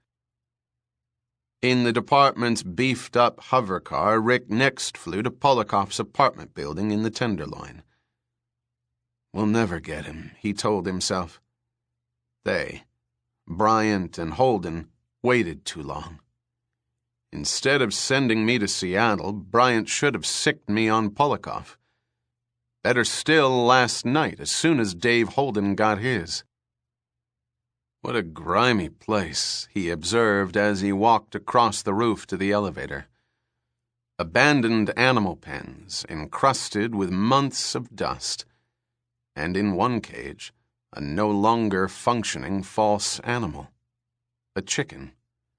Speaker 1: In the department's beefed-up hover car, Rick next flew to Polikoff's apartment building in the Tenderloin. "We'll never get him," he told himself. They, Bryant and Holden, waited too long. Instead of sending me to Seattle, Bryant should have sicked me on Polikoff. Better still, last night, as soon as Dave Holden got his. "What a grimy place," he observed as he walked across the roof to the elevator. Abandoned animal pens, encrusted with months of dust. And in one cage, a no longer functioning false animal. A chicken.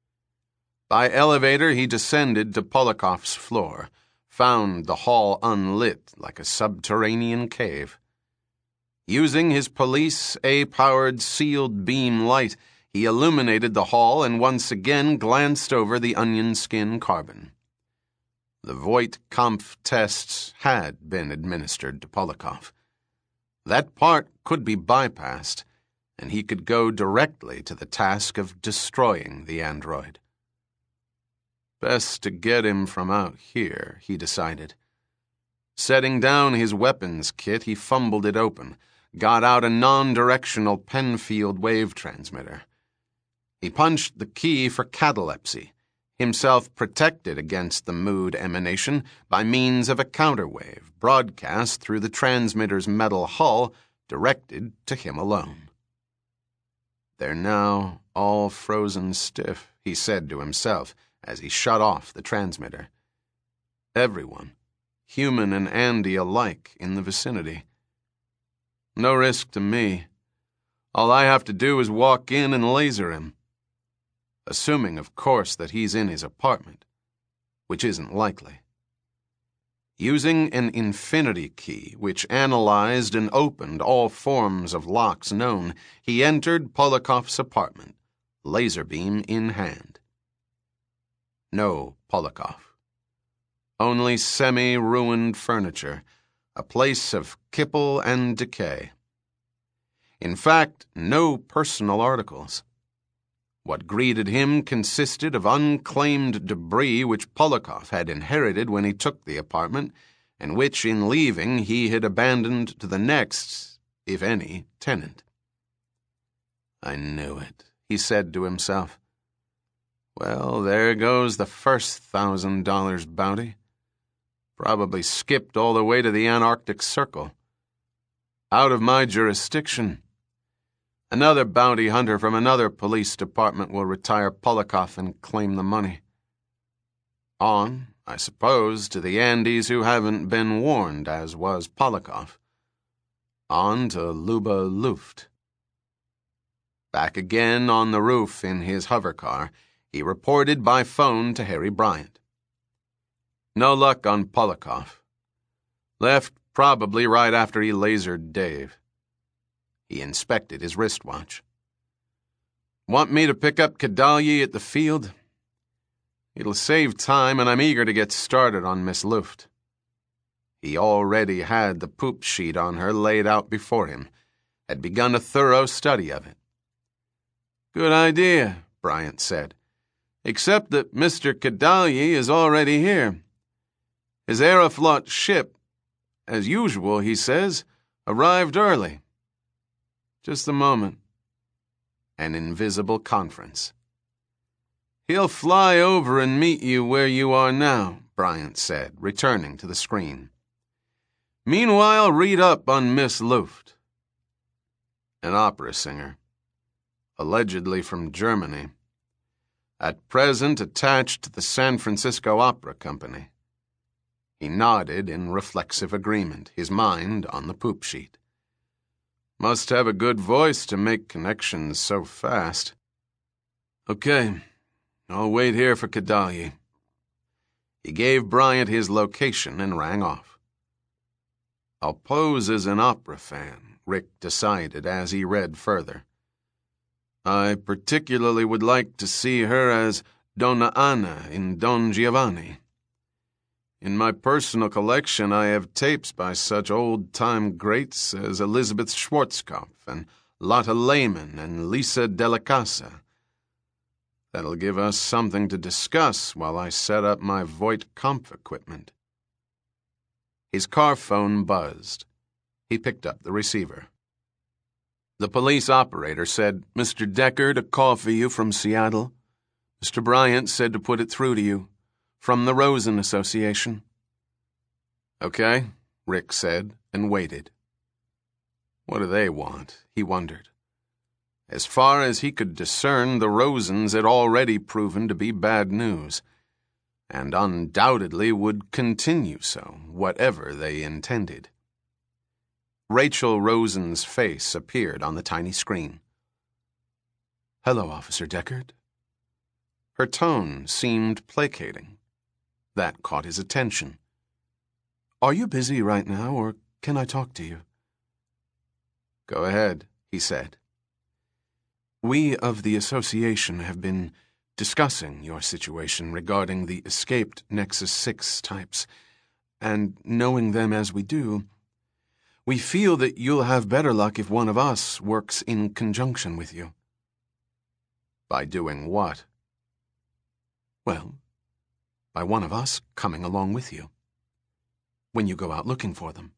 Speaker 1: By elevator, he descended to Polikoff's floor, found the hall unlit like a subterranean cave. Using his police A-powered sealed beam light, he illuminated the hall and once again glanced over the onion skin carbon. The Voight-Kampff tests had been administered to Polikoff. That part could be bypassed, and he could go directly to the task of destroying the android. Best to get him from out here, he decided. Setting down his weapons kit, he fumbled it open, got out a non-directional Penfield wave transmitter. He punched the key for catalepsy, himself protected against the mood emanation by means of a counterwave broadcast through the transmitter's metal hull directed to him alone. "They're now all frozen stiff," he said to himself as he shut off the transmitter. Everyone, human and Andy alike, in the vicinity. No risk to me. All I have to do is walk in and laser him. Assuming, of course, that he's in his apartment, which isn't likely. Using an infinity key, which analyzed and opened all forms of locks known, he entered Polikoff's apartment, laser beam in hand. No Polikoff. Only semi-ruined furniture, a place of kipple and decay. In fact, no personal articles. What greeted him consisted of unclaimed debris which Polikoff had inherited when he took the apartment, and which, in leaving, he had abandoned to the next, if any, tenant. I knew it, he said to himself. Well, there goes the first $1,000 bounty. Probably skipped all the way to the Antarctic Circle. Out of my jurisdiction. Another bounty hunter from another police department will retire Polikoff and claim the money. On, I suppose, to the Andes who haven't been warned, as was Polikoff. On to Luba Luft. Back again on the roof in his hovercar, he reported by phone to Harry Bryant. No luck on Polikoff. Left probably right after he lasered Dave. He inspected his wristwatch. Want me to pick up Kedalyi at the field? It'll save time, and I'm eager to get started on Miss Luft. He already had the poop sheet on her laid out before him, had begun a thorough study of it. Good idea, Bryant said, except that Mr. Kedalyi is already here. His Aeroflot ship, as usual, he says, arrived early. Just a moment. An invisible conference. He'll fly over and meet you where you are now, Bryant said, returning to the screen. Meanwhile, read up on Miss Luft. An opera singer. Allegedly from Germany. At present attached to the San Francisco Opera Company. He nodded in reflexive agreement, his mind on the poop sheet. Must have a good voice to make connections so fast. Okay, I'll wait here for Kedalyi. He gave Bryant his location and rang off. I'll pose as an opera fan, Rick decided as he read further. I particularly would like to see her as Donna Anna in Don Giovanni. In my personal collection, I have tapes by such old-time greats as Elizabeth Schwarzkopf and Lotte Lehmann and Lisa Della Casa. That'll give us something to discuss while I set up my Voight Kampf equipment. His car phone buzzed. He picked up the receiver. The police operator said, Mr. Deckard, a call for you from Seattle. Mr. Bryant said to put it through to you. From the Rosen Association. Okay, Rick said, and waited. What do they want? He wondered. As far as he could discern, the Rosens had already proven to be bad news, and undoubtedly would continue so, whatever they intended. Rachel Rosen's face appeared on the tiny screen. Hello, Officer Deckard. Her tone seemed placating. That caught his attention. Are you busy right now, or can I talk to you? Go ahead, he said. We of the association have been discussing your situation regarding the escaped Nexus 6 types, and knowing them as we do, we feel that you'll have better luck if one of us works in conjunction with you. By doing what? Well, by one of us coming along with you, when you go out looking for them.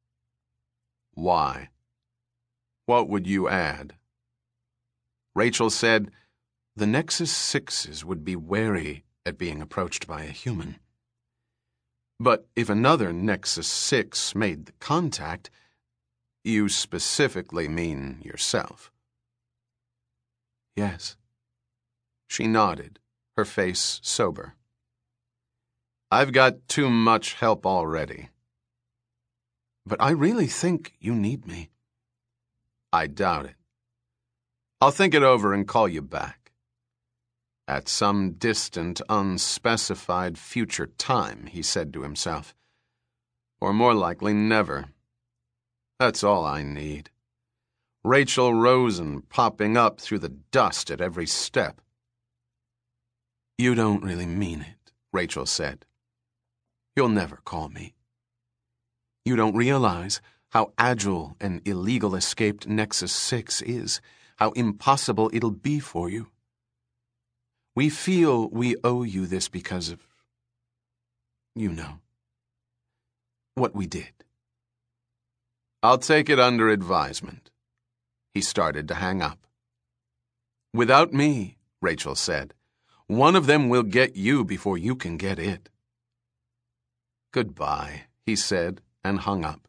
Speaker 1: Why? What would you add? Rachel said, the Nexus 6s would be wary at being approached by a human. But if another Nexus 6 made the contact, you specifically mean yourself. Yes. She nodded, her face sober. I've got too much help already. But I really think you need me. I doubt it. I'll think it over and call you back. At some distant, unspecified future time, he said to himself. Or more likely, never. That's all I need. Rachel Rosen popping up through the dust at every step. You don't really mean it, Rachel said. You'll never call me. You don't realize how agile an illegal escaped Nexus 6 is, how impossible it'll be for you. We feel we owe you this because of, you know, what we did. I'll take it under advisement. He started to hang up. Without me, Rachel said, one of them will get you before you can get it. Goodbye, he said, and hung up.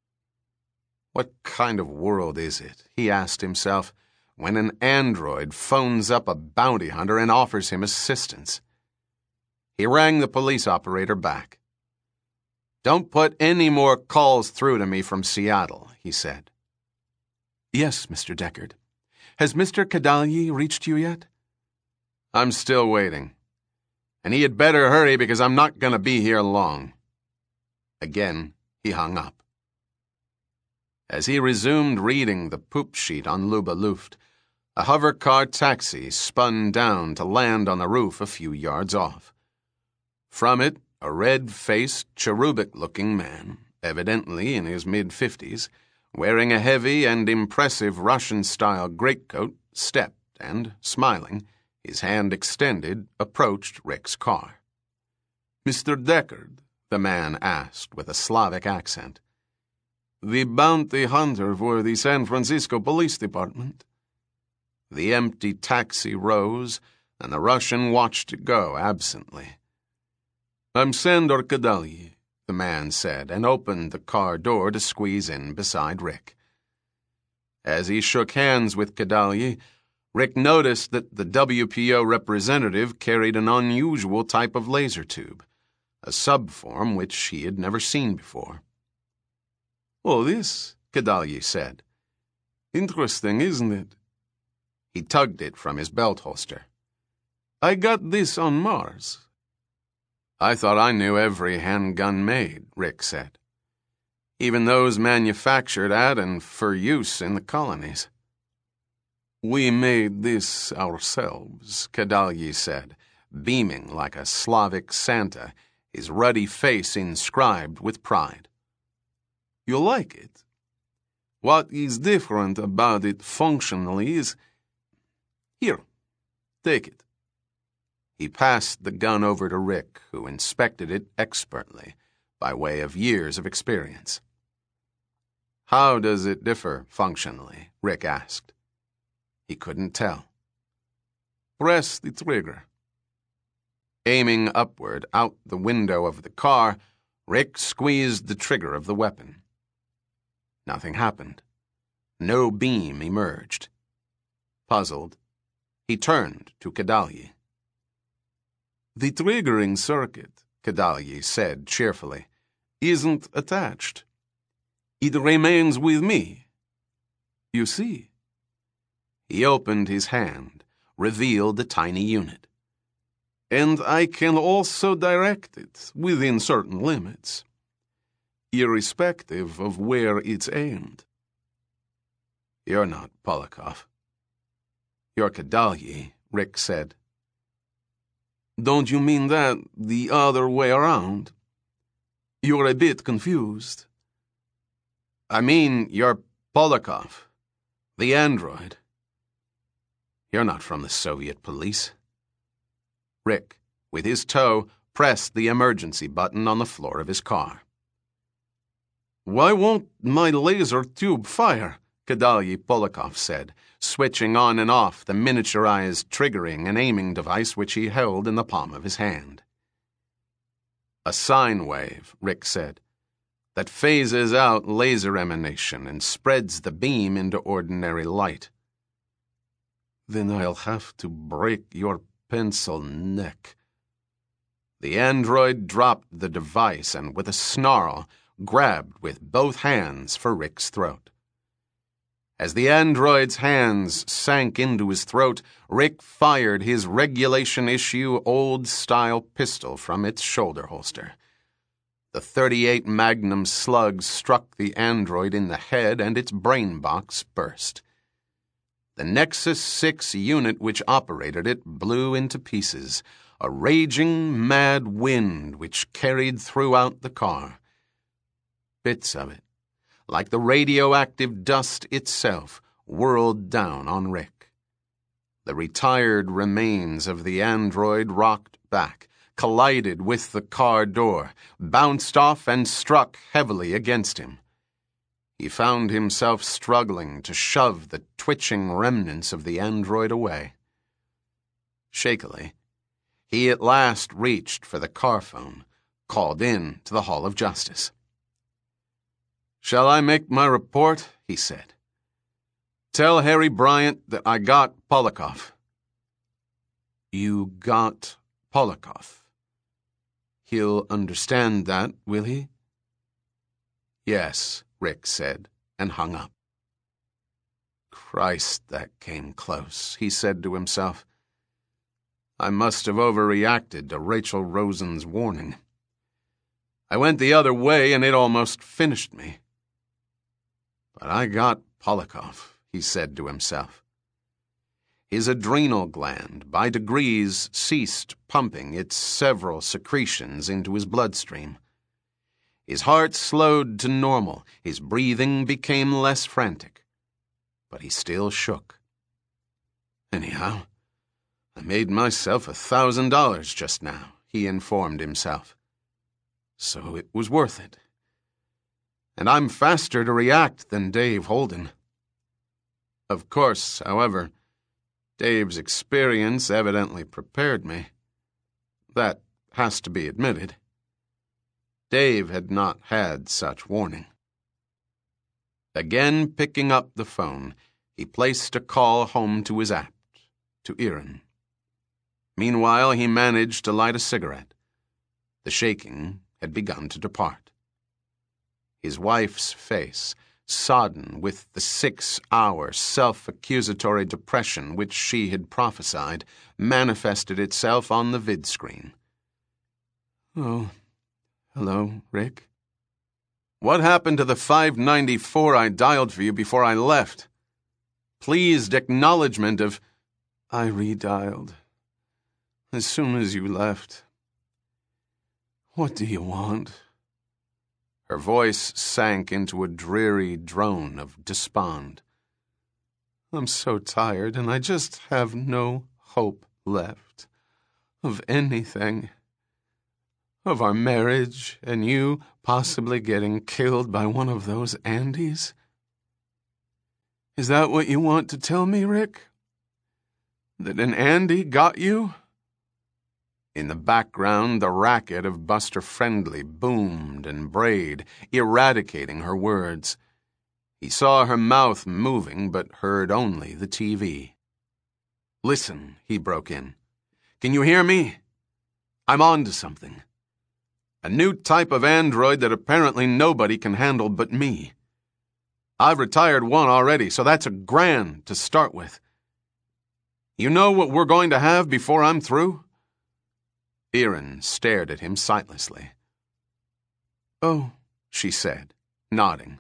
Speaker 1: What kind of world is it, he asked himself, when an android phones up a bounty hunter and offers him assistance? He rang the police operator back. Don't put any more calls through to me from Seattle, he said. Yes, Mr. Deckard. Has Mr. Kadalyi reached you yet? I'm still waiting. And he had better hurry because I'm not going to be here long. Again, he hung up. As he resumed reading the poop sheet on Luba Luft, a hovercar taxi spun down to land on the roof a few yards off. From it, a red-faced, cherubic-looking man, evidently in his mid-50s, wearing a heavy and impressive Russian-style greatcoat, stepped and, smiling, his hand extended, approached Rick's car. Mr. Deckard, the man asked with a Slavic accent. The bounty hunter for the San Francisco Police Department. The empty taxi rose, and the Russian watched it go absently. I'm Sandor Kadalyi, the man said, and opened the car door to squeeze in beside Rick. As he shook hands with Kadalyi, Rick noticed that the WPO representative carried an unusual type of laser tube, a subform which he had never seen before. Oh, this, Kadalyi said. Interesting, isn't it? He tugged it from his belt holster. I got this on Mars. I thought I knew every handgun made, Rick said. Even those manufactured at and for use in the colonies. We made this ourselves, Kadalyi said, beaming like a Slavic Santa, his ruddy face inscribed with pride. You like it? What is different about it functionally is... Here, take it. He passed the gun over to Rick, who inspected it expertly, by way of years of experience. How does it differ functionally? Rick asked. He couldn't tell. Press the trigger. Aiming upward out the window of the car, Rick squeezed the trigger of the weapon. Nothing happened. No beam emerged. Puzzled, he turned to Kadalyi. The triggering circuit, Kadalyi said cheerfully, isn't attached. It remains with me. You see? He opened his hand, revealed the tiny unit. And I can also direct it within certain limits, irrespective of where it's aimed. You're not Polakov. You're Kadalyi, Rick said. Don't you mean that the other way around? You're a bit confused. I mean, you're Polakov, the android. You're not from the Soviet police. Rick, with his toe, pressed the emergency button on the floor of his car. Why won't my laser tube fire? Kadalyi Polakov said, switching on and off the miniaturized triggering and aiming device which he held in the palm of his hand. A sine wave, Rick said, that phases out laser emanation and spreads the beam into ordinary light. Then I'll have to break your pencil neck. The android dropped the device and, with a snarl, grabbed with both hands for Rick's throat. As the android's hands sank into his throat, Rick fired his regulation-issue old-style pistol from its shoulder holster. The .38 Magnum slug struck the android in the head and its brain box burst. The Nexus 6 unit which operated it blew into pieces, a raging, mad wind which carried throughout the car. bits of it, like the radioactive dust itself, whirled down on Rick. The retired remains of the android rocked back, collided with the car door, bounced off and struck heavily against him. He found himself struggling to shove the twitching remnants of the android away. Shakily, he at last reached for the car phone, called in to the Hall of Justice. "Shall I make my report?" he said. "Tell Harry Bryant that I got Polikoff." "You got Polikoff? He'll understand that, will he?" "Yes," Rick said, and hung up. "Christ, that came close," he said to himself. "I must have overreacted to Rachel Rosen's warning. I went the other way and it almost finished me. But I got Polikoff," he said to himself. His adrenal gland, by degrees, ceased pumping its several secretions into his bloodstream. His heart slowed to normal, his breathing became less frantic. But he still shook. "Anyhow, I made myself $1,000 just now," he informed himself. "So it was worth it. And I'm faster to react than Dave Holden. Of course, however, Dave's experience evidently prepared me. That has to be admitted. Dave had not had such warning." Again picking up the phone, he placed a call home to his apt, to Erin. Meanwhile, he managed to light a cigarette. The shaking had begun to depart. His wife's face, sodden with the 6-hour self-accusatory depression which she had prophesied, manifested itself on the vidscreen. "Oh, hello, Rick. What happened to the 594 I dialed for you before I left? Pleased acknowledgement of—" "I redialed as soon as you left. What do you want?" Her voice sank into a dreary drone of despond. "I'm so tired, and I just have no hope left of anything. Of our marriage, and you possibly getting killed by one of those Andys. Is that what you want to tell me, Rick? That an Andy got you?" In the background, the racket of Buster Friendly boomed and brayed, eradicating her words. He saw her mouth moving, but heard only the TV. "Listen," he broke in. "Can you hear me? I'm on to something. A new type of android that apparently nobody can handle but me. I've retired one already, so that's $1,000 to start with. You know what we're going to have before I'm through?" Erin stared at him sightlessly. "Oh," she said, nodding.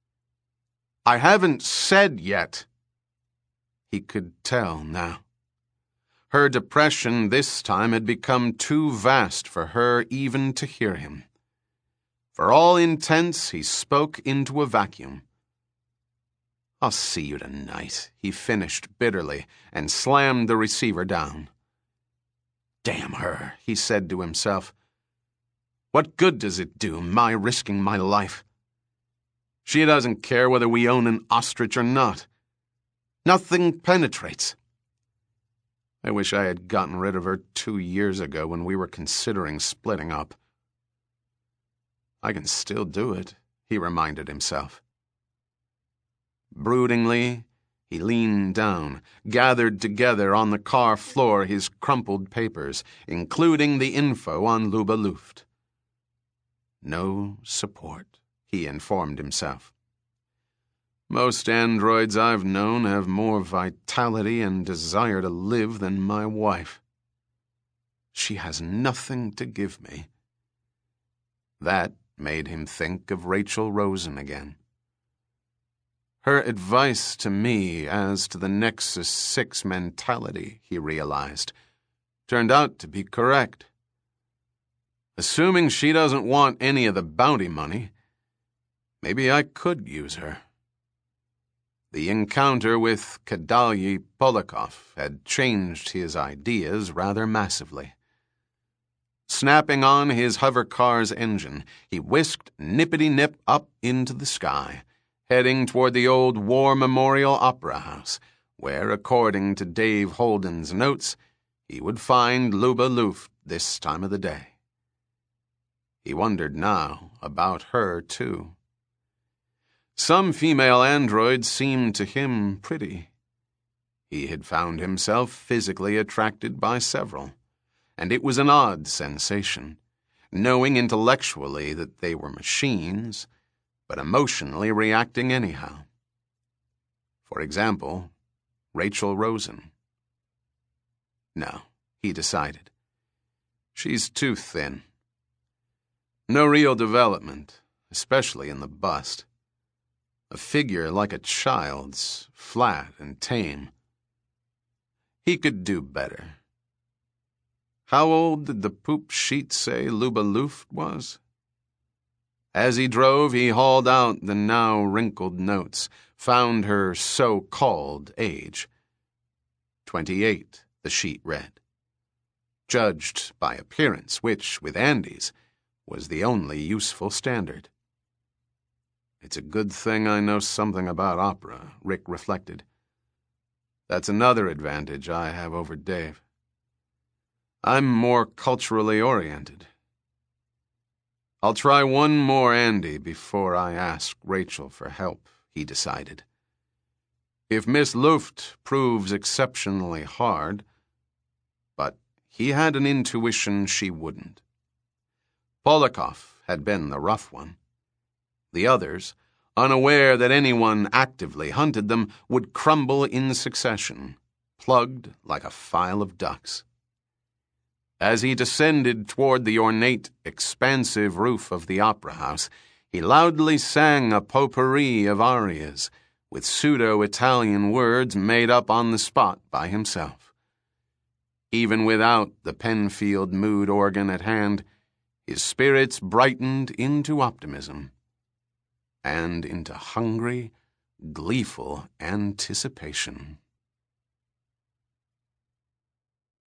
Speaker 1: "I haven't said yet." He could tell now. Her depression this time had become too vast for her even to hear him. For all intents, he spoke into a vacuum. "I'll see you tonight," he finished bitterly, and slammed the receiver down. "Damn her," he said to himself. "What good does it do, my risking my life? She doesn't care whether we own an ostrich or not. Nothing penetrates. I wish I had gotten rid of her 2 years ago when we were considering splitting up. I can still do it," he reminded himself. Broodingly, he leaned down, gathered together on the car floor his crumpled papers, including the info on Luba Luft. No support, he informed himself. Most androids I've known have more vitality and desire to live than my wife. She has nothing to give me. That made him think of Rachel Rosen again. Her advice to me as to the Nexus 6 mentality, he realized, turned out to be correct. Assuming she doesn't want any of the bounty money, Maybe I could use her. The encounter with Kadalyi Polikov had changed his ideas rather massively. Snapping on his hover car's engine, he whisked nippity-nip up into the sky, heading toward the old War Memorial Opera House, where, according to Dave Holden's notes, he would find Luba Luft this time of the day. He wondered now about her, too. Some female androids seemed to him pretty. He had found himself physically attracted by several, and it was an odd sensation, knowing intellectually that they were machines, but emotionally reacting anyhow. For example, Rachel Rosen. No, he decided. She's too thin. No real development, especially in the bust. A figure like a child's, flat and tame. He could do better. How old did the poop sheet say Luba Luft was? As he drove, he hauled out the now wrinkled notes, found her so-called age. 28, the sheet read. Judged by appearance, which, with Andy's, was the only useful standard. It's a good thing I know something about opera, Rick reflected. That's another advantage I have over Dave. I'm more culturally oriented. I'll try one more Andy before I ask Rachel for help, he decided. If Miss Luft proves exceptionally hard, but he had an intuition she wouldn't. Polikov had been the rough one. The others, unaware that anyone actively hunted them, would crumble in succession, plugged like a file of ducks. As he descended toward the ornate, expansive roof of the opera house, he loudly sang a potpourri of arias, with pseudo-Italian words made up on the spot by himself. Even without the Penfield mood organ at hand, his spirits brightened into optimism and into hungry, gleeful anticipation.